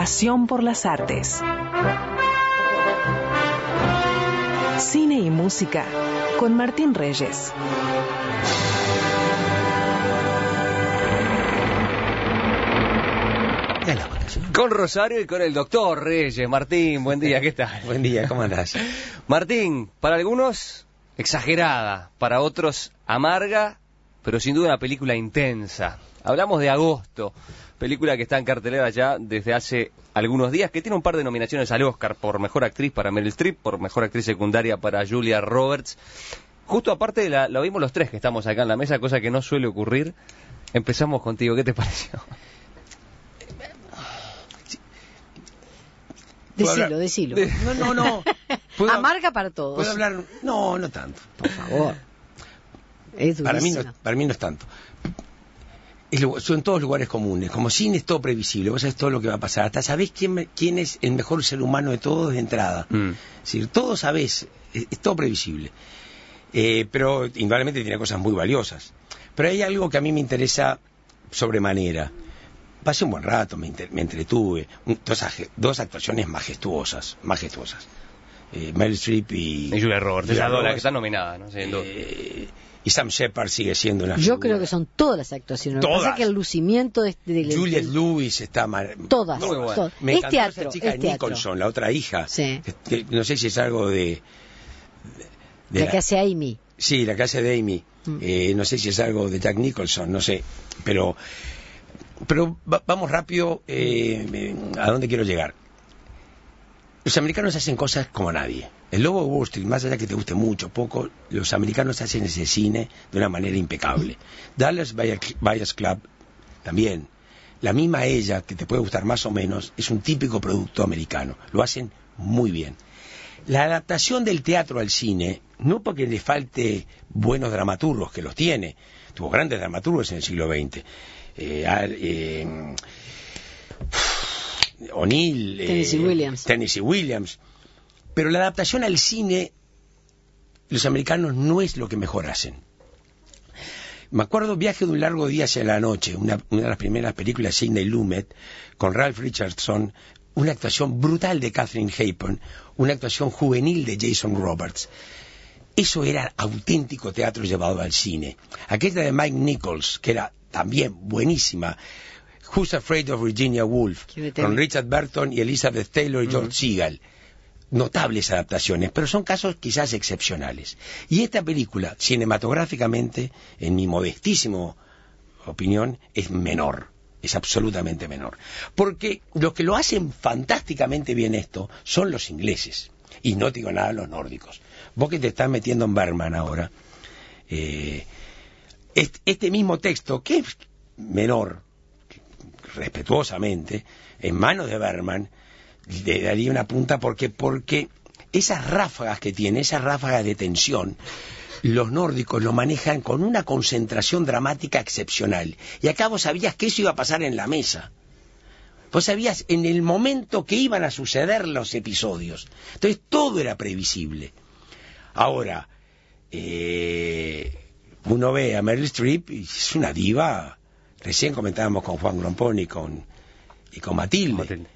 pasión por las artes. Cine y música con Martín Reyes. Con Rosario y con el doctor Reyes. Martín, buen día, ¿qué tal? Buen día, ¿cómo andás? Martín, para algunos exagerada, para otros amarga, pero sin duda una película intensa. Hablamos de Agosto, película que está en cartelera ya desde hace algunos días, que tiene un par de nominaciones al Oscar por Mejor Actriz para Meryl Streep, por Mejor Actriz Secundaria para Julia Roberts. Justo aparte lo vimos los tres que estamos acá en la mesa, cosa que no suele ocurrir. Empezamos contigo, ¿qué te pareció? Decilo. No. Amarga para todos. ¿Puedo hablar? No tanto. Por favor. Es durísimo. Para mí no es tanto. Son todos lugares comunes. Como cine es todo previsible. Vos sabés todo lo que va a pasar. Hasta sabés quién es el mejor ser humano de todos de entrada. Es decir, todo sabés. Es todo previsible. Pero indudablemente tiene cosas muy valiosas. Pero hay algo que a mí me interesa sobremanera. Pasé un buen rato, me entretuve. Dos actuaciones majestuosas. Meryl Streep y Julia Roberts, esa la que está nominada, ¿no? Y Sam Shepard sigue siendo una Yo figura. creo que son todas las actuaciones. Todas. Lo que pasa es que el lucimiento de Juliette Lewis está todas. Muy bueno. Todas. Me Es encantó teatro. esa chica de Nicholson, la otra hija. Sí. Que no sé si es algo de La que hace Amy. Sí, la que hace de Amy. No sé si es algo de Jack Nicholson, no sé. Pero vamos rápido a dónde quiero llegar. Los americanos hacen cosas como nadie. El Lobo de Wall Street, más allá que te guste mucho, poco, los americanos hacen ese cine de una manera impecable. Dallas Buyers Club también. La misma Ella, que te puede gustar más o menos, es un típico producto americano. Lo hacen muy bien. La adaptación del teatro al cine, no porque le falte buenos dramaturgos, que los tiene. Tuvo grandes dramaturgos en el siglo XX. O'Neill, Tennessee Williams. Pero la adaptación al cine, los americanos no es lo que mejor hacen. Me acuerdo Viaje de un largo día hacia la noche, una de las primeras películas de Sidney Lumet, con Ralph Richardson, una actuación brutal de Katharine Hepburn, una actuación juvenil de Jason Roberts. Eso era auténtico teatro llevado al cine. Aquella de Mike Nichols, que era también buenísima, Who's Afraid of Virginia Woolf, con Richard Burton y Elizabeth Taylor y George Segal. Notables adaptaciones, pero son casos quizás excepcionales. Y esta película, cinematográficamente, en mi modestísima opinión, es menor. Es absolutamente menor. Porque los que lo hacen fantásticamente bien esto son los ingleses. Y no digo nada los nórdicos. Vos que te estás metiendo en Bergman ahora, este mismo texto, que es menor, respetuosamente, en manos de Bergman, le daría una punta porque esas ráfagas que tiene, esas ráfagas de tensión, los nórdicos lo manejan con una concentración dramática excepcional. Y acá vos sabías que eso iba a pasar en la mesa. Vos sabías en el momento que iban a suceder los episodios. Entonces todo era previsible. Ahora, uno ve a Meryl Streep y es una diva. Recién comentábamos con Juan Grompón y con Matilde.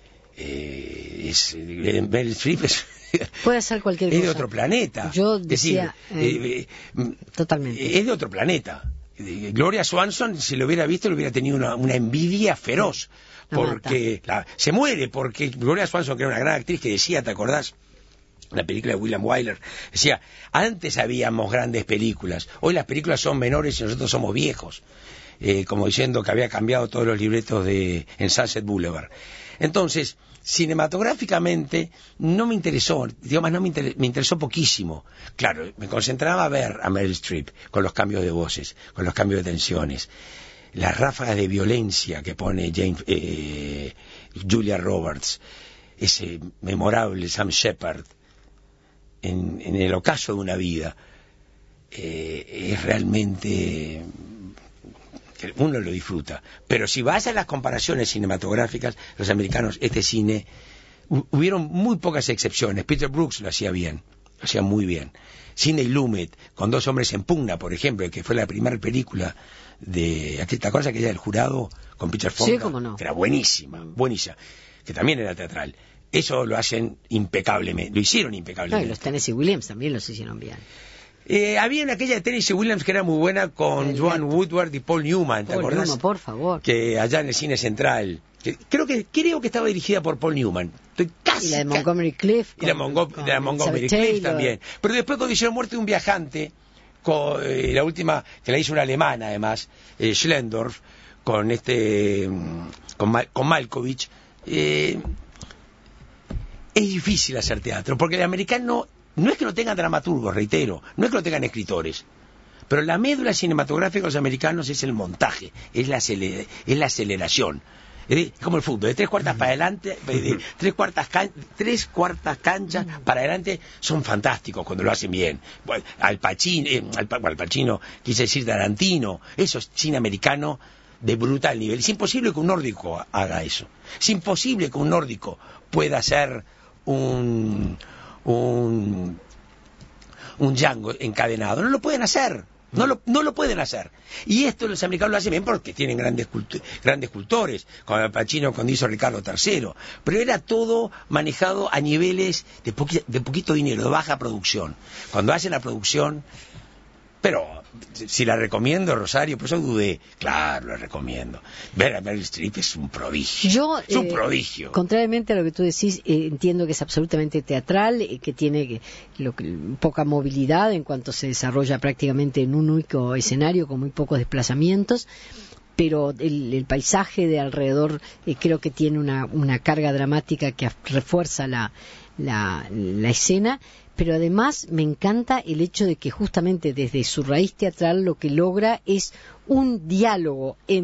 Meryl Streep puede hacer cualquier cosa. Es de otro planeta. Yo decía, totalmente. Es de otro planeta. Gloria Swanson, si lo hubiera visto, le hubiera tenido una envidia feroz. Porque se muere, porque Gloria Swanson, que era una gran actriz, que decía, ¿te acordás? La película de William Wyler, decía, antes habíamos grandes películas, hoy las películas son menores y nosotros somos viejos. Como diciendo que había cambiado todos los libretos en Sunset Boulevard. Entonces, cinematográficamente no me interesó, me interesó poquísimo. Claro, me concentraba a ver a Meryl Streep con los cambios de voces, con los cambios de tensiones, las ráfagas de violencia que pone Julia Roberts, ese memorable Sam Shepard en el ocaso de una vida. Es realmente... uno lo disfruta, pero si vas a las comparaciones cinematográficas, los americanos, este cine, hubieron muy pocas excepciones. Peter Brooks lo hacía bien, lo hacía muy bien. Sidney Lumet, con Dos hombres en pugna, por ejemplo, que fue la primera película de... ¿Te acuerdas aquella del jurado con Peter Fonda? Sí, cómo no. Que era buenísima, buenísima. que también era teatral. Eso lo hacen impecablemente, lo hicieron impecablemente. No, y los Tennessee Williams también los hicieron bien. Había una aquella de Tennessee Williams que era muy buena con Joan Woodward y Paul Newman, ¿te acordás? Newman, por favor. Que allá en el Cine Central. Creo que estaba dirigida por Paul Newman. Estoy casi. Y la de Montgomery Clift. Y la Montgomery Clift también. Pero después cuando hicieron Muerte de un viajante, con la última, que la hizo una alemana además, Schlendorf, con Malkovich, es difícil hacer teatro, porque el americano no es que no tengan dramaturgos, reitero, no es que no tengan escritores, pero la médula cinematográfica de los americanos es el montaje, es la aceleración. Es como el fútbol, de 3/4 para adelante, de 3/4 canchas para adelante, son fantásticos cuando lo hacen bien. Bueno, Al Pacino, quise decir Tarantino, eso es cine americano de brutal nivel. Es imposible que un nórdico haga eso. Es imposible que un nórdico pueda hacer un Django encadenado. No lo pueden hacer. No lo pueden hacer. Y esto los americanos lo hacen bien porque tienen grandes cultores, como Al Pacino cuando hizo Ricardo III. Pero era todo manejado a niveles de poquito dinero, de baja producción. Cuando hacen la producción... Pero, si la recomiendo, Rosario, por eso dudé. Claro, la recomiendo. Ver a Meryl Streep es un prodigio. Es un prodigio. Contrariamente a lo que tú decís, entiendo que es absolutamente teatral, que tiene poca movilidad en cuanto se desarrolla prácticamente en un único escenario con muy pocos desplazamientos. Pero el paisaje de alrededor creo que tiene una carga dramática que refuerza la escena. Pero además me encanta el hecho de que justamente desde su raíz teatral lo que logra es un diálogo y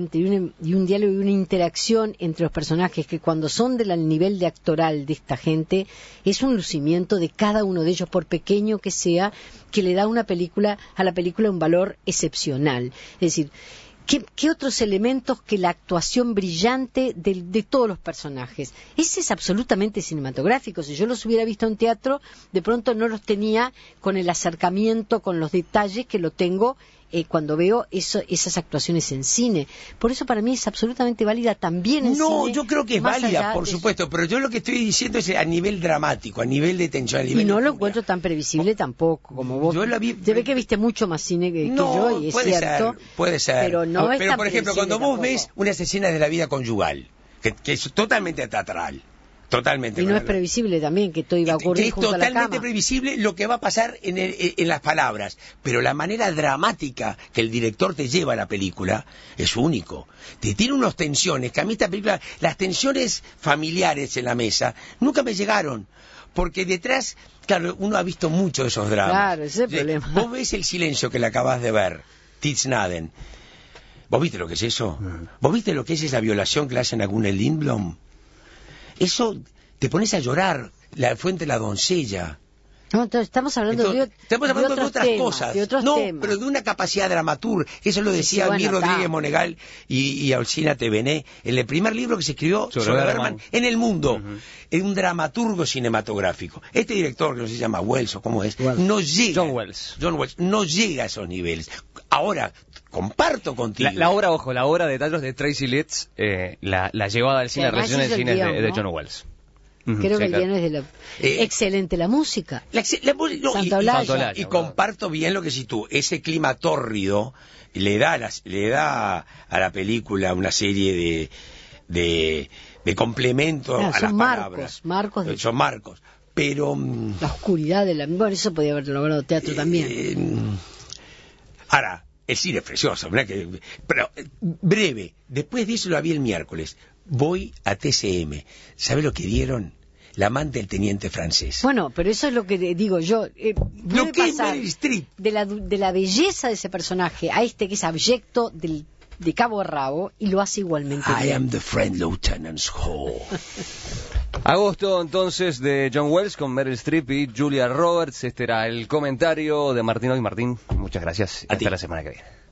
una interacción entre los personajes que cuando son del nivel de actoral de esta gente es un lucimiento de cada uno de ellos, por pequeño que sea, que le da a la película un valor excepcional. Es decir, ¿qué otros elementos que la actuación brillante de todos los personajes? Ese es absolutamente cinematográfico. Si yo los hubiera visto en teatro, de pronto no los tenía con el acercamiento, con los detalles que lo tengo cuando veo esas actuaciones en cine. Por eso para mí es absolutamente válida también en cine. No, yo creo que es válida, por supuesto, pero yo lo que estoy diciendo es a nivel dramático, a nivel de tensión. Y no lo encuentro tan previsible tampoco, como vos. Yo la vi... Se ve que viste mucho más cine que yo, y es cierto. Puede ser. Pero no es tan por ejemplo, cuando vos ves unas escenas de la vida conyugal, que es totalmente teatral, totalmente. Y no es previsible también que todo iba a ocurrir junto a la cama. Es totalmente previsible lo que va a pasar en las palabras, pero la manera dramática que el director te lleva a la película es único. Te tiene unas tensiones, que a mí esta película, las tensiones familiares en la mesa, nunca me llegaron. Porque detrás, claro, uno ha visto mucho de esos dramas. Claro, ese es el problema. Vos ves El silencio que le acabas de ver, Tidsnaden. ¿Vos viste lo que es eso? ¿Vos viste lo que es esa violación que le hacen a Gunnel Lindblom? Eso, te pones a llorar, La fuente de la doncella. No, entonces estamos hablando de otras cosas. Pero de una capacidad dramaturga. Eso lo decía Mir Rodríguez Monegal y Alcina Tevené en el primer libro que se escribió sobre Bergman en el mundo. Es un dramaturgo cinematográfico. Este director, que no se llama Wells o cómo es, no llega. John Wells, no llega a esos niveles. Ahora, comparto contigo. La obra de teatro de Tracy Letts, la llevada al cine, la realización del cine de John Wells. Creo que el guion es excelente, la música. Santolaya. Y comparto bien lo que decís tú, ese clima tórrido le da a la película una serie de complemento a las palabras. Son marcos. Pero la oscuridad bueno, eso podía haber logrado teatro también. Ahora, el cine es precioso, ¿verdad? Pero breve, después de eso lo vi el miércoles. Voy a TCM. ¿Sabe lo que dieron? La amante del teniente francés. Bueno, pero eso es lo que digo yo. Lo que es Meryl Streep. De la belleza de ese personaje a este que es abyecto de cabo a rabo y lo hace igualmente bien. I am the friend Lieutenant Hall. Agosto entonces de John Wells con Meryl Streep y Julia Roberts. Este era el comentario de Martín hoy. Martín, muchas gracias. Hasta la semana que viene.